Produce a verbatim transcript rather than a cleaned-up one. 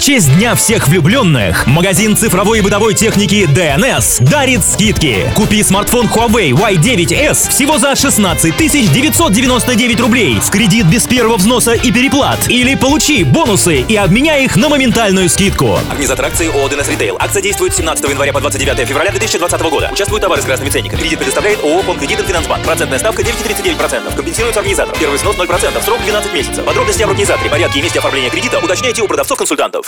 честь Дня всех влюбленных магазин цифровой и бытовой техники ди эн эс дарит скидки. Купи смартфон Huawei вай девять эс всего за шестнадцать тысяч девятьсот девяносто девять рублей в кредит без первого взноса и переплат. Или получи бонусы и обменяй их на моментальную скидку. Организатор акции ООО «ДНС Ритейл». Акция действует с семнадцатого января по двадцать девятое февраля две тысячи двадцатого года. Участвуют товары с красными ценниками. Кредит предоставляет ООО «Фонд-кредит Финансбанк». Процентная ставка девять целых тридцать девять сотых процента. Компенсируется организатором. Первый взнос ноль процентов. Срок двенадцать месяцев. Подробности об организаторе, порядке и месте оформления кредита уточняйте у продавцов-консультантов.